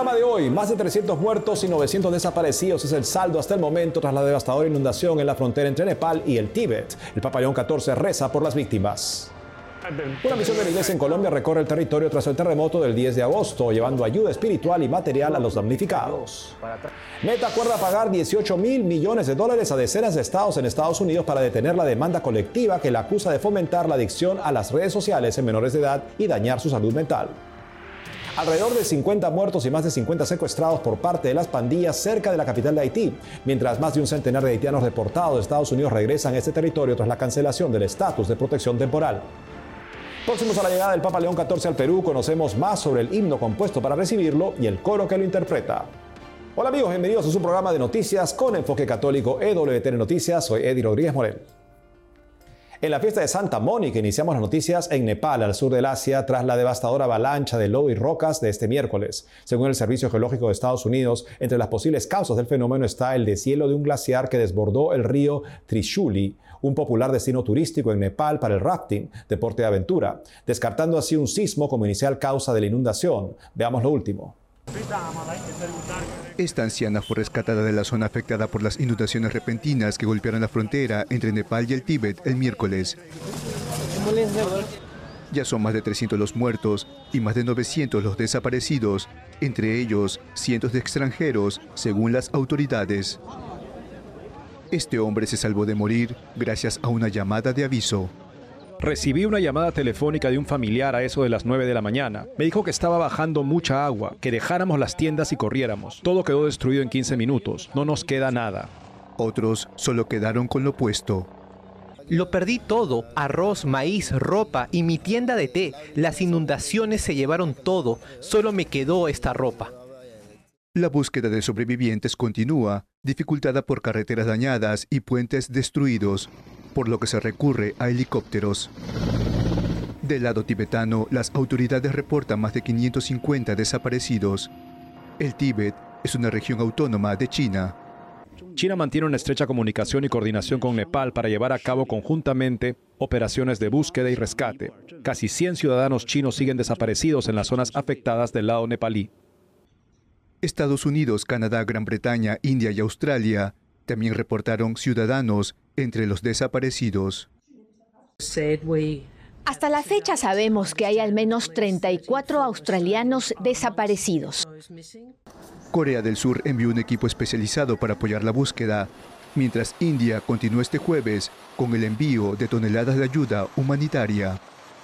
programa de hoy, más de 300 muertos y 900 desaparecidos es el saldo hasta el momento tras la devastadora inundación en la frontera entre Nepal y el Tíbet. El Papa León XIV reza por las víctimas. Una misión de la Iglesia en Colombia recorre el territorio tras el terremoto del 10 de agosto, llevando ayuda espiritual y material a los damnificados. Meta acuerda pagar $18 mil millones a decenas de estados en Estados Unidos para detener la demanda colectiva que la acusa de fomentar la adicción a las redes sociales en menores de edad y dañar su salud mental. Alrededor de 50 muertos y más de 50 secuestrados por parte de las pandillas cerca de la capital de Haití, mientras más de un centenar de haitianos deportados de Estados Unidos regresan a este territorio tras la cancelación del estatus de protección temporal. Próximos a la llegada del Papa León XIV al Perú, conocemos más sobre el himno compuesto para recibirlo y el coro que lo interpreta. Hola amigos, bienvenidos a su programa de noticias con enfoque católico EWTN Noticias. Soy Eddie Rodríguez Morel. En la fiesta de Santa Mónica iniciamos las noticias en Nepal, al sur del Asia, tras la devastadora avalancha de lodo y rocas de este miércoles. Según el Servicio Geológico de Estados Unidos, entre las posibles causas del fenómeno está el deshielo de un glaciar que desbordó el río Trishuli, un popular destino turístico en Nepal para el rafting, deporte de aventura, descartando así un sismo como inicial causa de la inundación. Veamos lo último. Esta anciana fue rescatada de la zona afectada por las inundaciones repentinas que golpearon la frontera entre Nepal y el Tíbet el miércoles. Ya son más de 300 los muertos y más de 900 los desaparecidos, entre ellos cientos de extranjeros, según las autoridades. Este hombre se salvó de morir gracias a una llamada de aviso. Recibí una llamada telefónica de un familiar a eso de las 9 de la mañana. Me dijo que estaba bajando mucha agua, que dejáramos las tiendas y corriéramos. Todo quedó destruido en 15 minutos. No nos queda nada. Otros solo quedaron con lo puesto. Lo perdí todo, arroz, maíz, ropa y mi tienda de té. Las inundaciones se llevaron todo, solo me quedó esta ropa. La búsqueda de sobrevivientes continúa, dificultada por carreteras dañadas y puentes destruidos, por lo que se recurre a helicópteros. Del lado tibetano, las autoridades reportan más de 550 desaparecidos. El Tíbet es una región autónoma de China. China mantiene una estrecha comunicación y coordinación con Nepal para llevar a cabo conjuntamente operaciones de búsqueda y rescate. Casi 100 ciudadanos chinos siguen desaparecidos en las zonas afectadas del lado nepalí. Estados Unidos, Canadá, Gran Bretaña, India y Australia también reportaron ciudadanos entre los desaparecidos. Hasta la fecha sabemos que hay al menos 34 australianos desaparecidos. Corea del Sur envió un equipo especializado para apoyar la búsqueda, mientras India continuó este jueves con el envío de toneladas de ayuda humanitaria.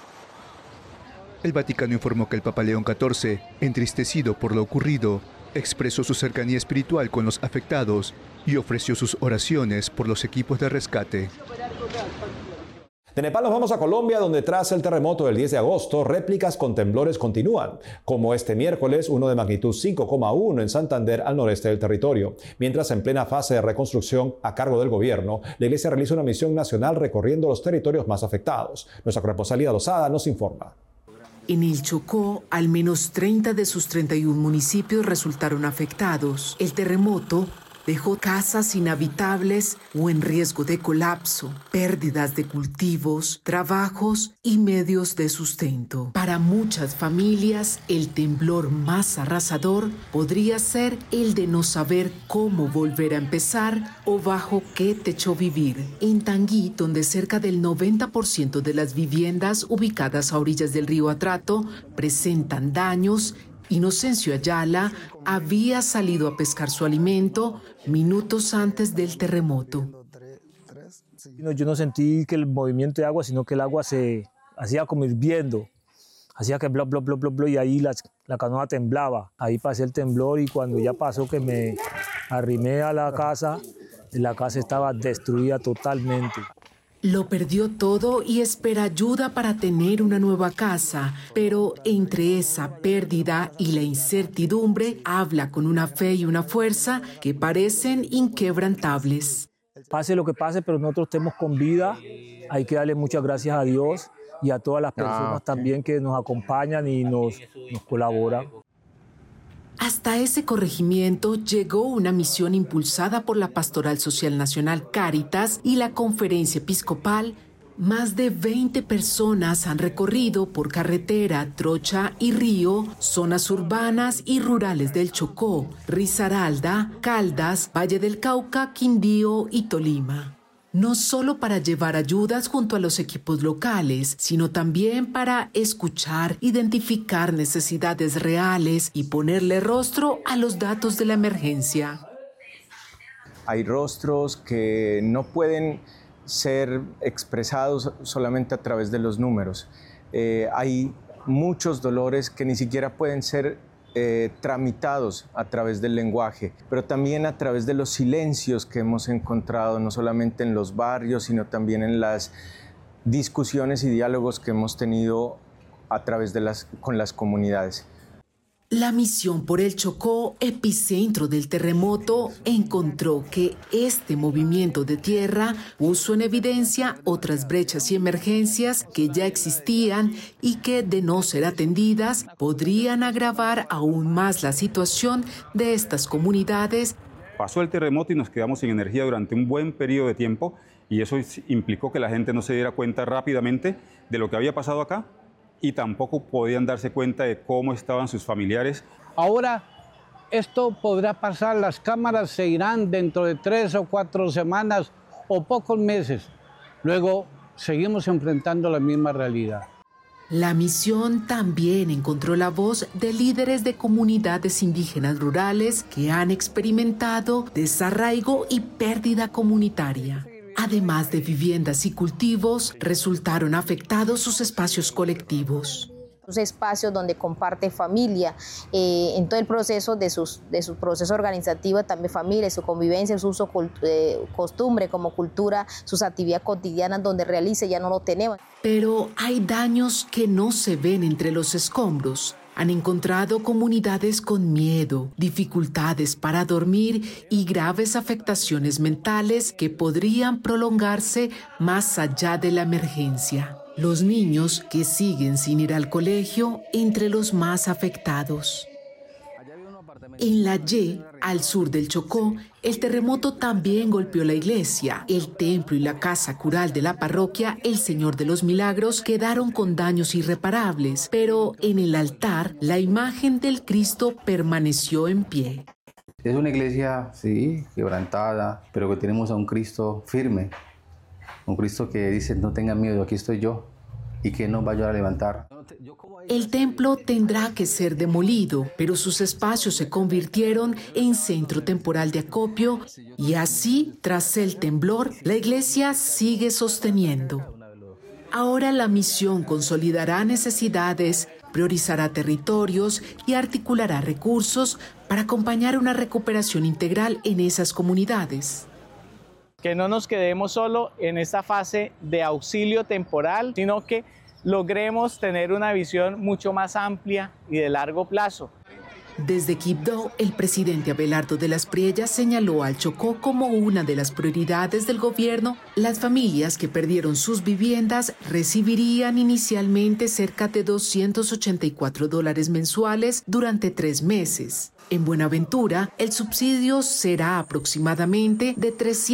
El Vaticano informó que el Papa León XIV, entristecido por lo ocurrido, expresó su cercanía espiritual con los afectados y ofreció sus oraciones por los equipos de rescate. De Nepal nos vamos a Colombia, donde tras el terremoto del 10 de agosto, réplicas con temblores continúan, como este miércoles, uno de magnitud 5,1 en Santander, al noreste del territorio. Mientras, en plena fase de reconstrucción a cargo del gobierno, la Iglesia realiza una misión nacional recorriendo los territorios más afectados. Nuestra corresponsal Lida Lozada nos informa. En el Chocó, al menos 30 de sus 31 municipios resultaron afectados. El terremoto dejó casas inhabitables o en riesgo de colapso, pérdidas de cultivos, trabajos y medios de sustento. Para muchas familias, el temblor más arrasador podría ser el de no saber cómo volver a empezar o bajo qué techo vivir. En Tanguy, donde cerca del 90% de las viviendas ubicadas a orillas del río Atrato presentan daños, Inocencio Ayala había salido a pescar su alimento minutos antes del terremoto. Yo no sentí que el movimiento de agua, sino que el agua se hacía como hirviendo. Hacía que blop, blop, blop, blop, blop, y ahí la canoa temblaba. Ahí pasé el temblor y cuando ya pasó que me arrimé a la casa estaba destruida totalmente. Lo perdió todo y espera ayuda para tener una nueva casa, pero entre esa pérdida y la incertidumbre, habla con una fe y una fuerza que parecen inquebrantables. Pase lo que pase, pero nosotros estemos con vida. Hay que darle muchas gracias a Dios y a todas las personas también que nos acompañan y nos colaboran. Hasta ese corregimiento llegó una misión impulsada por la Pastoral Social Nacional Cáritas y la Conferencia Episcopal Más de 20 personas han recorrido por carretera, trocha y río, zonas urbanas y rurales del Chocó, Risaralda, Caldas, Valle del Cauca, Quindío y Tolima. No solo para llevar ayudas junto a los equipos locales, sino también para escuchar, identificar necesidades reales y ponerle rostro a los datos de la emergencia. Hay rostros que no pueden ser expresados solamente a través de los números. Hay muchos dolores que ni siquiera pueden ser tramitados a través del lenguaje, pero también a través de los silencios que hemos encontrado, no solamente en los barrios, sino también en las discusiones y diálogos que hemos tenido a través de con las comunidades. La misión por el Chocó, epicentro del terremoto, encontró que este movimiento de tierra puso en evidencia otras brechas y emergencias que ya existían y que, de no ser atendidas, podrían agravar aún más la situación de estas comunidades. Pasó el terremoto y nos quedamos sin energía durante un buen periodo de tiempo y eso implicó que la gente no se diera cuenta rápidamente de lo que había pasado acá y tampoco podían darse cuenta de cómo estaban sus familiares. Ahora esto podrá pasar, las cámaras se irán dentro de 3 o 4 semanas o pocos meses. Luego seguimos enfrentando la misma realidad. La misión también encontró la voz de líderes de comunidades indígenas rurales que han experimentado desarraigo y pérdida comunitaria. Además de viviendas y cultivos, resultaron afectados sus espacios colectivos. Espacios donde comparte familia, en todo el proceso de su proceso organizativo, también familia, su convivencia, su uso, costumbre como cultura, sus actividades cotidianas donde realice, ya no lo tenemos. Pero hay daños que no se ven entre los escombros. Han encontrado comunidades con miedo, dificultades para dormir y graves afectaciones mentales que podrían prolongarse más allá de la emergencia. Los niños que siguen sin ir al colegio entre los más afectados. En la Y, al sur del Chocó, el terremoto también golpeó la iglesia. El templo y la casa cural de la parroquia El Señor de los Milagros quedaron con daños irreparables, pero en el altar la imagen del Cristo permaneció en pie. Es una iglesia, sí, quebrantada, pero que tenemos a un Cristo firme, un Cristo que dice, no tengan miedo, aquí estoy yo, y que nos va a ayudar a levantar. El templo tendrá que ser demolido, pero sus espacios se convirtieron en centro temporal de acopio y así, tras el temblor, la iglesia sigue sosteniendo. Ahora la misión consolidará necesidades, priorizará territorios y articulará recursos para acompañar una recuperación integral en esas comunidades. Que no nos quedemos solo en esta fase de auxilio temporal, sino que logremos tener una visión mucho más amplia y de largo plazo. Desde Quibdó, el presidente Abelardo de las Priellas señaló al Chocó como una de las prioridades del gobierno. Las familias que perdieron sus viviendas recibirían inicialmente cerca de $284 mensuales durante 3 meses. En Buenaventura, el subsidio será aproximadamente de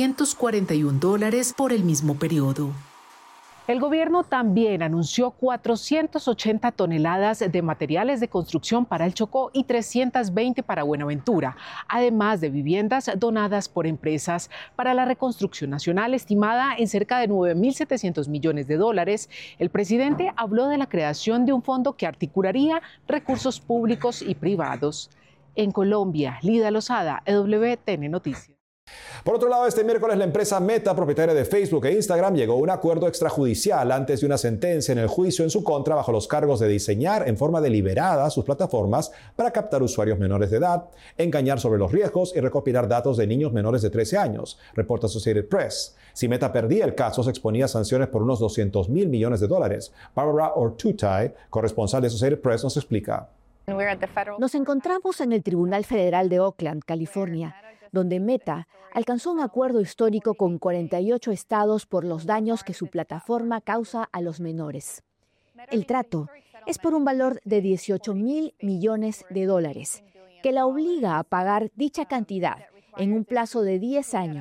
$341 por el mismo periodo. El gobierno también anunció 480 toneladas de materiales de construcción para el Chocó y 320 para Buenaventura, además de viviendas donadas por empresas para la reconstrucción nacional estimada en cerca de $9.700 millones. El presidente habló de la creación de un fondo que articularía recursos públicos y privados. En Colombia, Lida Lozada, EWTN Noticias. Por otro lado, este miércoles la empresa Meta, propietaria de Facebook e Instagram, llegó a un acuerdo extrajudicial antes de una sentencia en el juicio en su contra bajo los cargos de diseñar en forma deliberada sus plataformas para captar usuarios menores de edad, engañar sobre los riesgos y recopilar datos de niños menores de 13 años, reporta Associated Press. Si Meta perdía el caso, se exponía a sanciones por unos $200 mil millones. Barbara Ortutay, corresponsal de Associated Press, nos explica. Nos encontramos en el Tribunal Federal de Oakland, California, donde Meta alcanzó un acuerdo histórico con 48 estados por los daños que su plataforma causa a los menores. El trato es por un valor de $18 mil millones, que la obliga a pagar dicha cantidad en un plazo de 10 años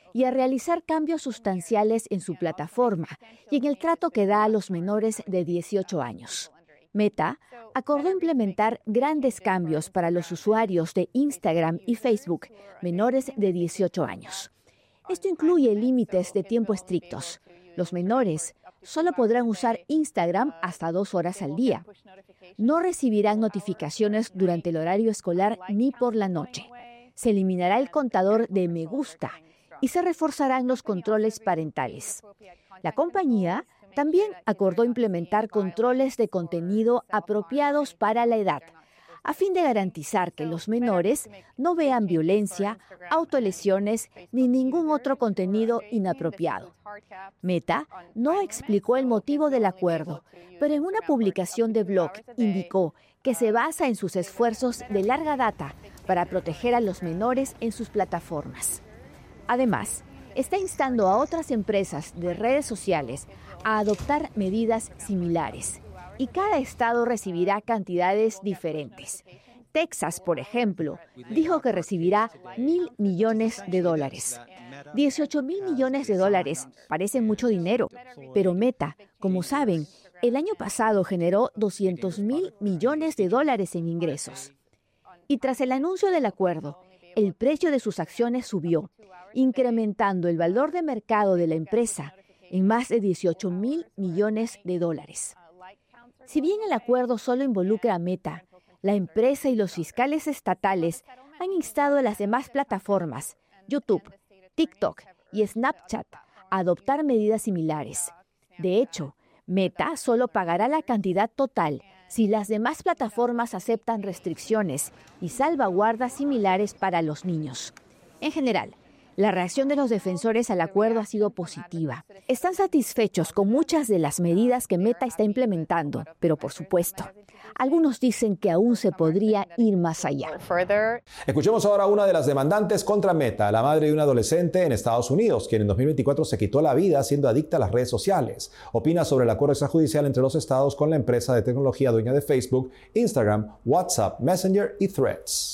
y a realizar cambios sustanciales en su plataforma y en el trato que da a los menores de 18 años. Meta acordó implementar grandes cambios para los usuarios de Instagram y Facebook menores de 18 años. Esto incluye límites de tiempo estrictos. Los menores solo podrán usar Instagram hasta 2 horas al día. No recibirán notificaciones durante el horario escolar ni por la noche. Se eliminará el contador de me gusta y se reforzarán los controles parentales. La compañía también acordó implementar controles de contenido apropiados para la edad, a fin de garantizar que los menores no vean violencia, autolesiones ni ningún otro contenido inapropiado. Meta no explicó el motivo del acuerdo, pero en una publicación de blog indicó que se basa en sus esfuerzos de larga data para proteger a los menores en sus plataformas. Además, está instando a otras empresas de redes sociales a adoptar medidas similares, y cada estado recibirá cantidades diferentes. Texas, por ejemplo, dijo que recibirá $1.000 millones. $18.000 millones parece mucho dinero, pero Meta, como saben, el año pasado generó $200.000 millones en ingresos. Y tras el anuncio del acuerdo, el precio de sus acciones subió, incrementando el valor de mercado de la empresa en más de $18.000 millones. Si bien el acuerdo solo involucra a Meta, la empresa y los fiscales estatales han instado a las demás plataformas, YouTube, TikTok y Snapchat, a adoptar medidas similares. De hecho, Meta solo pagará la cantidad total si las demás plataformas aceptan restricciones y salvaguardas similares para los niños. En general, la reacción de los defensores al acuerdo ha sido positiva. Están satisfechos con muchas de las medidas que Meta está implementando, pero por supuesto, algunos dicen que aún se podría ir más allá. Escuchemos ahora a una de las demandantes contra Meta, la madre de un adolescente en Estados Unidos, quien en 2024 se quitó la vida siendo adicta a las redes sociales. Opina sobre el acuerdo extrajudicial entre los estados con la empresa de tecnología dueña de Facebook, Instagram, WhatsApp, Messenger y Threads.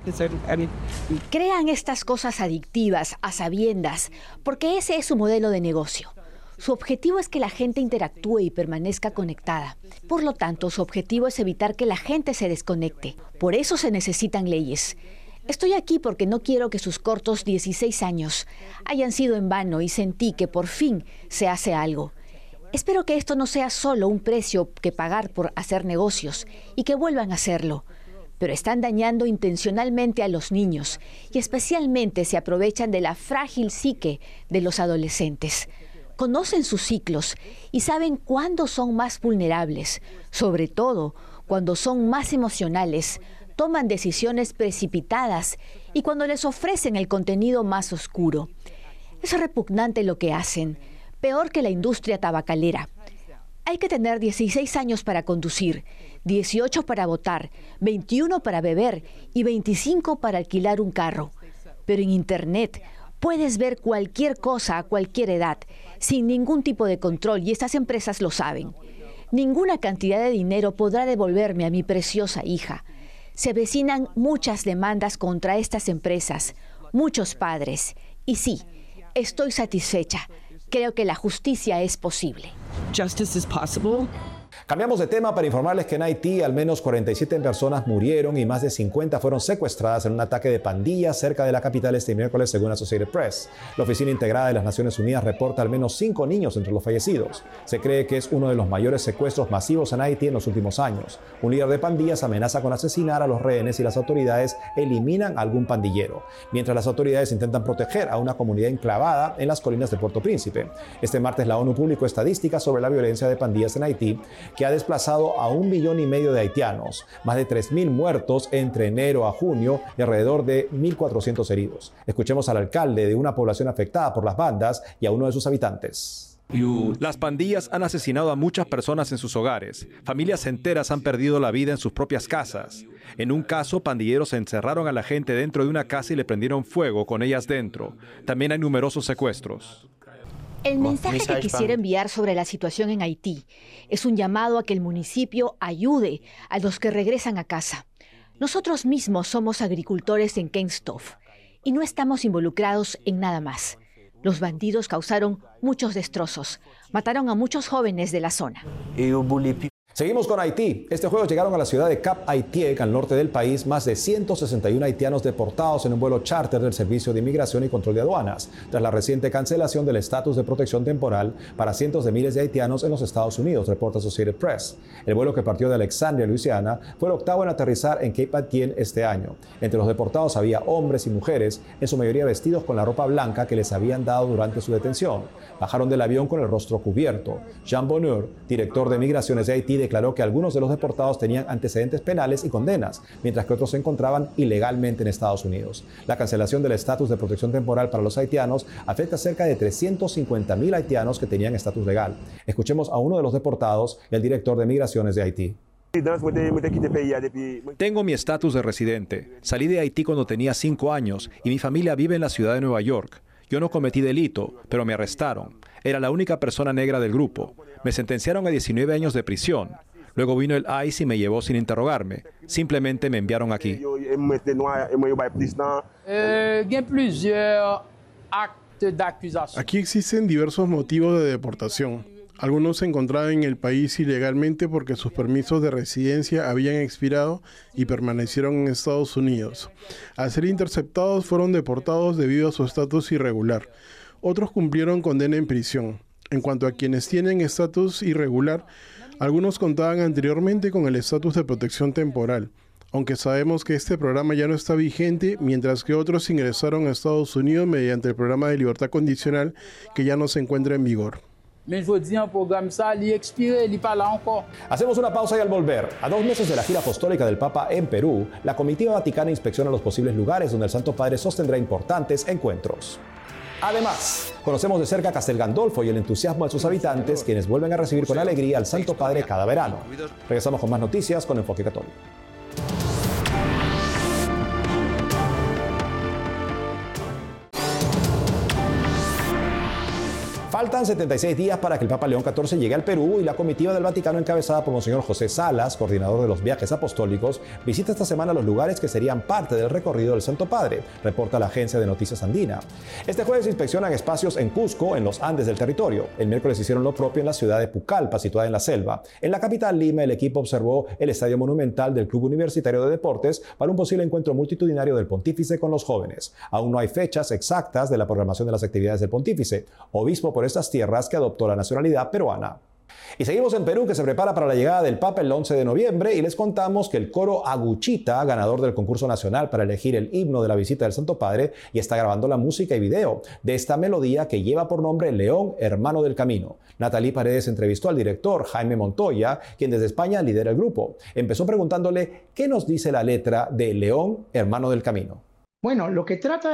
Crean estas cosas adictivas a sabiendas, porque ese es su modelo de negocio. Su objetivo es que la gente interactúe y permanezca conectada. Por lo tanto, su objetivo es evitar que la gente se desconecte. Por eso se necesitan leyes. Estoy aquí porque no quiero que sus cortos 16 años hayan sido en vano y sentí que por fin se hace algo. Espero que esto no sea solo un precio que pagar por hacer negocios y que vuelvan a hacerlo. Pero están dañando intencionalmente a los niños y especialmente se aprovechan de la frágil psique de los adolescentes. Conocen sus ciclos y saben cuándo son más vulnerables, sobre todo cuando son más emocionales, toman decisiones precipitadas y cuando les ofrecen el contenido más oscuro. Es repugnante lo que hacen, peor que la industria tabacalera. Hay que tener 16 años para conducir, 18 para votar, 21 para beber y 25 para alquilar un carro. Pero en Internet puedes ver cualquier cosa a cualquier edad, sin ningún tipo de control, y estas empresas lo saben. Ninguna cantidad de dinero podrá devolverme a mi preciosa hija. Se avecinan muchas demandas contra estas empresas, muchos padres. Y sí, estoy satisfecha. Creo que la justicia es posible. Justice is possible. Cambiamos de tema para informarles que en Haití al menos 47 personas murieron y más de 50 fueron secuestradas en un ataque de pandillas cerca de la capital este miércoles, según Associated Press. La Oficina Integrada de las Naciones Unidas reporta al menos 5 niños entre los fallecidos. Se cree que es uno de los mayores secuestros masivos en Haití en los últimos años. Un líder de pandillas amenaza con asesinar a los rehenes y las autoridades eliminan a algún pandillero, mientras las autoridades intentan proteger a una comunidad enclavada en las colinas de Puerto Príncipe. Este martes la ONU publicó estadísticas sobre la violencia de pandillas en Haití, que ha desplazado a 1,5 millones de haitianos, más de 3.000 muertos entre enero a junio y alrededor de 1.400 heridos. Escuchemos al alcalde de una población afectada por las bandas y a uno de sus habitantes. Las pandillas han asesinado a muchas personas en sus hogares. Familias enteras han perdido la vida en sus propias casas. En un caso, pandilleros encerraron a la gente dentro de una casa y le prendieron fuego con ellas dentro. También hay numerosos secuestros. El mensaje que quisiera enviar sobre la situación en Haití es un llamado a que el municipio ayude a los que regresan a casa. Nosotros mismos somos agricultores en Kenstove y no estamos involucrados en nada más. Los bandidos causaron muchos destrozos. Mataron a muchos jóvenes de la zona. Seguimos con Haití. Este jueves llegaron a la ciudad de Cap Haïtien, al norte del país, más de 161 haitianos deportados en un vuelo charter del Servicio de Inmigración y Control de Aduanas, tras la reciente cancelación del estatus de protección temporal para cientos de miles de haitianos en los Estados Unidos, reporta Associated Press. El vuelo, que partió de Alexandria, Luisiana, fue el octavo en aterrizar en Cape Haïtien este año. Entre los deportados había hombres y mujeres, en su mayoría vestidos con la ropa blanca que les habían dado durante su detención. Bajaron del avión con el rostro cubierto. Jean Bonheur, director de Migraciones de Haití, declaró que algunos de los deportados tenían antecedentes penales y condenas, mientras que otros se encontraban ilegalmente en Estados Unidos. La cancelación del estatus de protección temporal para los haitianos afecta a cerca de 350,000 haitianos que tenían estatus legal. Escuchemos a uno de los deportados y al director de Migraciones de Haití. Tengo mi estatus de residente. Salí de Haití cuando tenía 5 años y mi familia vive en la ciudad de Nueva York. Yo no cometí delito, pero me arrestaron. Era la única persona negra del grupo. Me sentenciaron a 19 años de prisión. Luego vino el ICE y me llevó sin interrogarme. Simplemente me enviaron aquí. Aquí existen diversos motivos de deportación. Algunos se encontraban en el país ilegalmente porque sus permisos de residencia habían expirado y permanecieron en Estados Unidos. Al ser interceptados, fueron deportados debido a su estatus irregular. Otros cumplieron condena en prisión. En cuanto a quienes tienen estatus irregular, algunos contaban anteriormente con el estatus de protección temporal, aunque sabemos que este programa ya no está vigente, mientras que otros ingresaron a Estados Unidos mediante el programa de libertad condicional que ya no se encuentra en vigor. Hacemos una pausa y al volver, a 2 meses de la gira apostólica del Papa en Perú, la comitiva vaticana inspecciona los posibles lugares donde el Santo Padre sostendrá importantes encuentros. Además, conocemos de cerca Castel Gandolfo y el entusiasmo de sus habitantes, quienes vuelven a recibir con alegría al Santo Padre cada verano. Regresamos con más noticias con Enfoque Católico. Faltan 76 días para que el Papa León XIV llegue al Perú y la comitiva del Vaticano, encabezada por Monseñor José Salas, coordinador de los viajes apostólicos, visita esta semana los lugares que serían parte del recorrido del Santo Padre, reporta la agencia de noticias andina. Este jueves inspeccionan espacios en Cusco, en los Andes del territorio. El miércoles hicieron lo propio en la ciudad de Pucallpa, situada en la selva. En la capital, Lima, el equipo observó el estadio monumental del Club Universitario de Deportes para un posible encuentro multitudinario del pontífice con los jóvenes. Aún no hay fechas exactas de la programación de las actividades del pontífice, obispo por estas tierras que adoptó la nacionalidad peruana. Y seguimos en Perú, que se prepara para la llegada del Papa el 11 de noviembre, y les contamos que el coro Aguchita, ganador del concurso nacional para elegir el himno de la visita del Santo Padre, y está grabando la música y video de esta melodía que lleva por nombre León, hermano del camino. Natalie Paredes entrevistó al director Jaime Montoya, quien desde España lidera el grupo. Empezó preguntándole qué nos dice la letra de León, hermano del camino. Bueno, lo que trata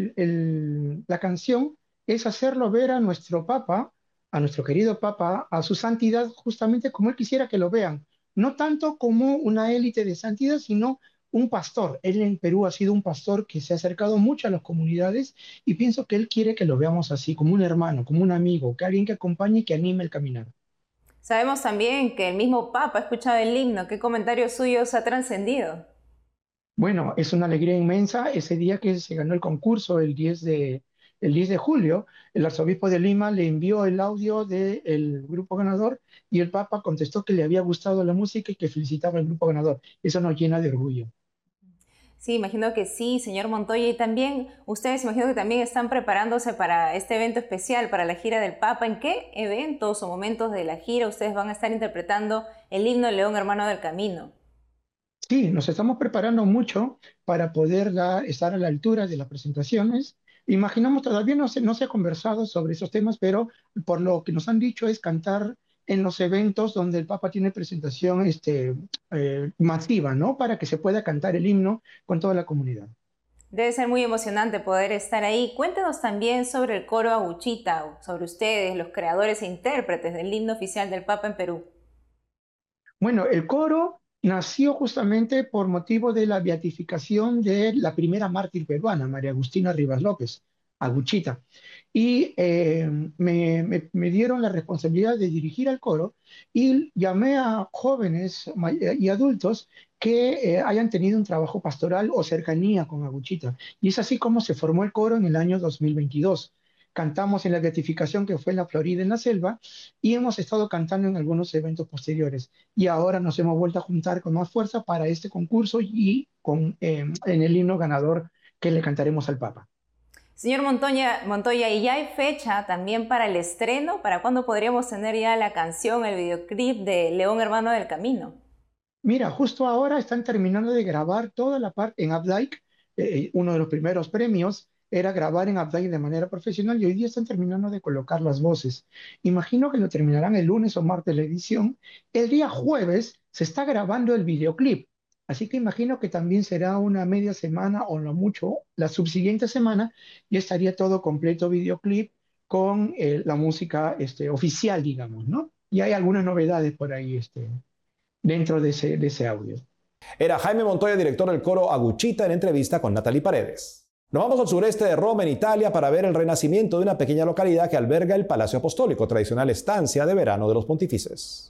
la canción es hacerlo ver a nuestro Papa, a nuestro querido Papa, a su santidad, justamente como él quisiera que lo vean. No tanto como una élite de santidad, sino un pastor. Él en Perú ha sido un pastor que se ha acercado mucho a las comunidades, y pienso que él quiere que lo veamos así, como un hermano, como un amigo, que alguien que acompañe y que anime el caminar. Sabemos también que el mismo Papa ha escuchado el himno. ¿Qué comentarios suyos ha trascendido? Bueno, es una alegría inmensa. Ese día que se ganó el concurso, el 10 de julio, el arzobispo de Lima le envió el audio del grupo ganador, y el Papa contestó que le había gustado la música y que felicitaba al grupo ganador. Eso nos llena de orgullo. Sí, imagino que sí, señor Montoya. Y también ustedes, imagino que también están preparándose para este evento especial, para la gira del Papa. ¿En qué eventos o momentos de la gira ustedes van a estar interpretando el himno León, hermano del camino? Sí, nos estamos preparando mucho para poder estar a la altura de las presentaciones. Imaginamos, todavía no se ha conversado sobre esos temas, pero por lo que nos han dicho es cantar en los eventos donde el Papa tiene presentación masiva, ¿no? Para que se pueda cantar el himno con toda la comunidad. Debe ser muy emocionante poder estar ahí. Cuéntenos también sobre el coro Aguchita, sobre ustedes, los creadores e intérpretes del himno oficial del Papa en Perú. Bueno, el coro nació justamente por motivo de la beatificación de la primera mártir peruana, María Agustina Rivas López, Aguchita. Y me dieron la responsabilidad de dirigir al coro, y llamé a jóvenes y adultos que hayan tenido un trabajo pastoral o cercanía con Aguchita. Y es así como se formó el coro en el año 2022. cantamos en la beatificación que fue en la Florida, en la selva, y hemos estado cantando en algunos eventos posteriores. Y ahora nos hemos vuelto a juntar con más fuerza para este concurso y en el himno ganador que le cantaremos al Papa. Señor Montoya, ¿y ya hay fecha también para el estreno? ¿Para cuándo podríamos tener ya la canción, el videoclip de León Hermano del Camino? Mira, justo ahora están terminando de grabar toda la parte en Updike. Uno de los primeros premios era grabar en Updike de manera profesional y hoy día están terminando de colocar las voces. Imagino que lo terminarán el lunes o martes la edición. El día jueves se está grabando el videoclip. Así que imagino que también será una media semana o no mucho, la subsiguiente semana ya estaría todo completo videoclip con la música oficial, digamos, ¿no? Y hay algunas novedades por ahí dentro de ese audio. Era Jaime Montoya, director del coro Aguchita, en entrevista con Natalie Paredes. Nos vamos al sureste de Roma, en Italia, para ver el renacimiento de una pequeña localidad que alberga el Palacio Apostólico, tradicional estancia de verano de los pontífices.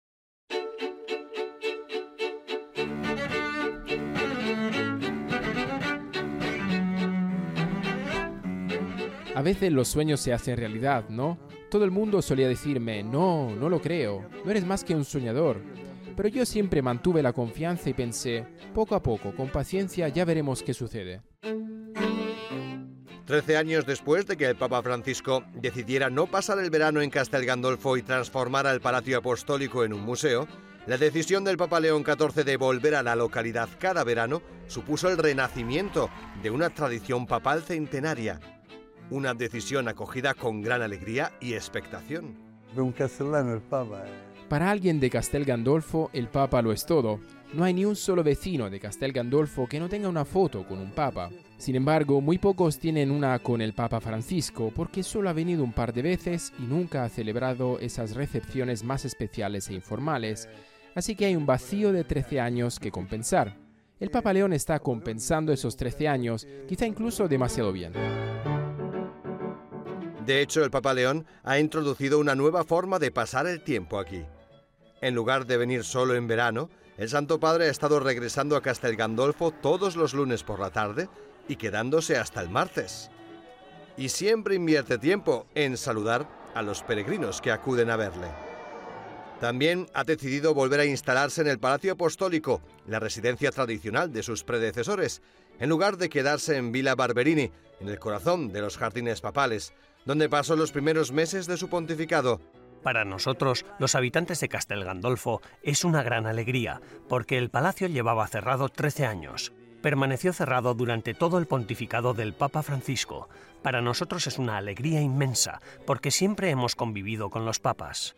A veces los sueños se hacen realidad, ¿no? Todo el mundo solía decirme, no lo creo, no eres más que un soñador. Pero yo siempre mantuve la confianza y pensé, poco a poco, con paciencia, ya veremos qué sucede. 13 años después de que el Papa Francisco decidiera no pasar el verano en Castel Gandolfo y transformar el Palacio Apostólico en un museo, la decisión del Papa León XIV de volver a la localidad cada verano supuso el renacimiento de una tradición papal centenaria. Una decisión acogida con gran alegría y expectación. Un castellano el Papa. Para alguien de Castel Gandolfo, el Papa lo es todo. No hay ni un solo vecino de Castel Gandolfo que no tenga una foto con un Papa. Sin embargo, muy pocos tienen una con el Papa Francisco, porque solo ha venido un par de veces y nunca ha celebrado esas recepciones más especiales e informales. Así que hay un vacío de 13 años que compensar. El Papa León está compensando esos 13 años, quizá incluso demasiado bien. De hecho, el Papa León ha introducido una nueva forma de pasar el tiempo aquí. En lugar de venir solo en verano, el Santo Padre ha estado regresando a Castel Gandolfo todos los lunes por la tarde y quedándose hasta el martes. Y siempre invierte tiempo en saludar a los peregrinos que acuden a verle. También ha decidido volver a instalarse en el Palacio Apostólico, la residencia tradicional de sus predecesores, en lugar de quedarse en Villa Barberini, en el corazón de los jardines papales, donde pasó los primeros meses de su pontificado. Para nosotros, los habitantes de Castel Gandolfo, es una gran alegría, porque el palacio llevaba cerrado 13 años. Permaneció cerrado durante todo el pontificado del Papa Francisco. Para nosotros es una alegría inmensa, porque siempre hemos convivido con los papas.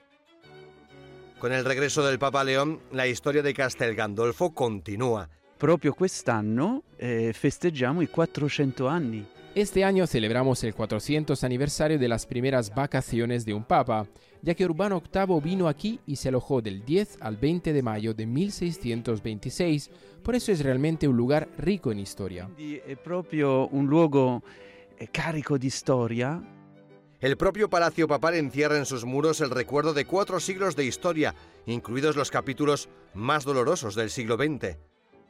Con el regreso del Papa León, la historia de Castel Gandolfo continúa. Proprio quest'anno festeggiamo i 400 anni. Este año celebramos el 400 aniversario de las primeras vacaciones de un papa, ya que Urbano VIII vino aquí y se alojó del 10 al 20 de mayo de 1626, por eso es realmente un lugar rico en historia. Quindi è proprio un luogo carico di storia. El propio Palacio Papal encierra en sus muros el recuerdo de 4 siglos de historia, incluidos los capítulos más dolorosos del siglo XX.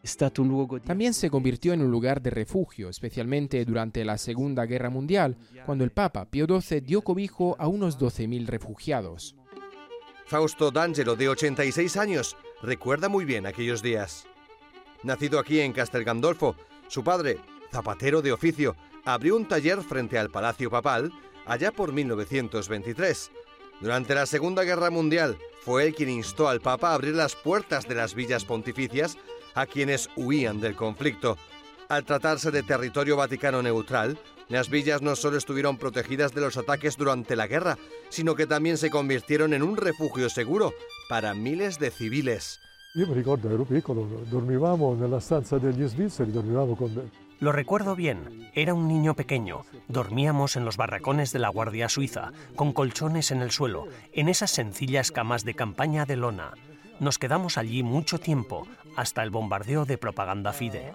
También se convirtió en un lugar de refugio, especialmente durante la Segunda Guerra Mundial, cuando el Papa Pío XII dio cobijo a unos 12.000 refugiados. Fausto D'Angelo, de 86 años, recuerda muy bien aquellos días. Nacido aquí en Castel Gandolfo, su padre, zapatero de oficio, abrió un taller frente al Palacio Papal allá por 1923. Durante la Segunda Guerra Mundial, fue él quien instó al Papa a abrir las puertas de las villas pontificias a quienes huían del conflicto. Al tratarse de territorio vaticano neutral, las villas no solo estuvieron protegidas de los ataques durante la guerra, sino que también se convirtieron en un refugio seguro para miles de civiles. Yo me ricordo, ero piccolo, dormivamo nella stanza degli svizzeri, dormivamo con... Lo recuerdo bien, era un niño pequeño, dormíamos en los barracones de la Guardia Suiza, con colchones en el suelo, en esas sencillas camas de campaña de lona. Nos quedamos allí mucho tiempo, hasta el bombardeo de Propaganda Fide.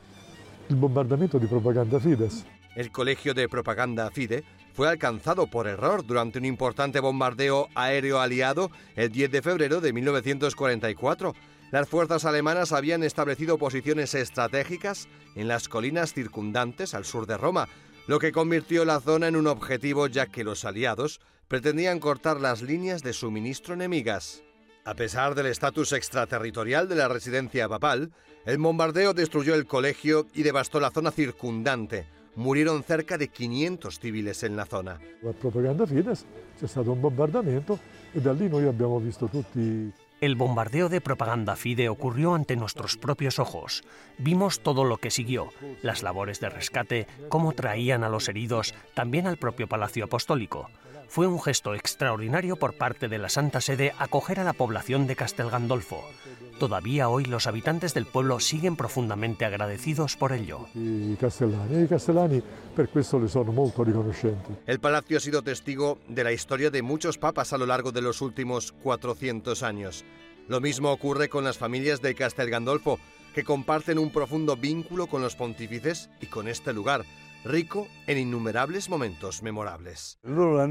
El bombardamiento de Propaganda Fides. El colegio de Propaganda Fide fue alcanzado por error durante un importante bombardeo aéreo aliado el 10 de febrero de 1944. Las fuerzas alemanas habían establecido posiciones estratégicas en las colinas circundantes al sur de Roma, lo que convirtió la zona en un objetivo ya que los aliados pretendían cortar las líneas de suministro enemigas. A pesar del estatus extraterritorial de la residencia papal, el bombardeo destruyó el colegio y devastó la zona circundante. Murieron cerca de 500 civiles en la zona. La propaganda Fides, c'è stato un bombardamento e da lì noi abbiamo visto tutti. El bombardeo de propaganda Fide ocurrió ante nuestros propios ojos. Vimos todo lo que siguió, las labores de rescate, cómo traían a los heridos, también al propio Palacio Apostólico. Fue un gesto extraordinario por parte de la Santa Sede acoger a la población de Castel Gandolfo. Todavía hoy los habitantes del pueblo siguen profundamente agradecidos por ello. I castellani per questo le sono molto riconoscenti. El palacio ha sido testigo de la historia de muchos papas a lo largo de los últimos 400 años. Lo mismo ocurre con las familias de Castel Gandolfo, que comparten un profundo vínculo con los pontífices y con este lugar, rico en innumerables momentos memorables.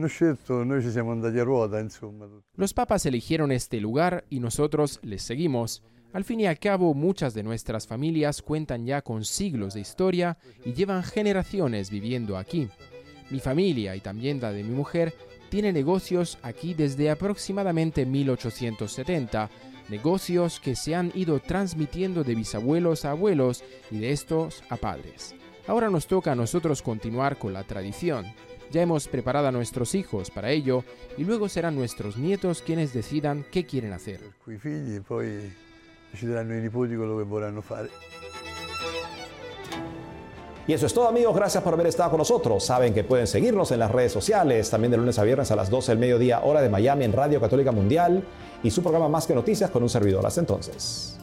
Los papas eligieron este lugar y nosotros les seguimos. Al fin y al cabo, muchas de nuestras familias cuentan ya con siglos de historia y llevan generaciones viviendo aquí. Mi familia y también la de mi mujer tiene negocios aquí desde aproximadamente 1870, negocios que se han ido transmitiendo de bisabuelos a abuelos y de estos a padres. Ahora nos toca a nosotros continuar con la tradición. Ya hemos preparado a nuestros hijos para ello y luego serán nuestros nietos quienes decidan qué quieren hacer. Y eso es todo, amigos. Gracias por haber estado con nosotros. Saben que pueden seguirnos en las redes sociales, también de lunes a viernes a las 12 del mediodía, hora de Miami, en Radio Católica Mundial, y su programa Más que Noticias con un servidor. Hasta entonces.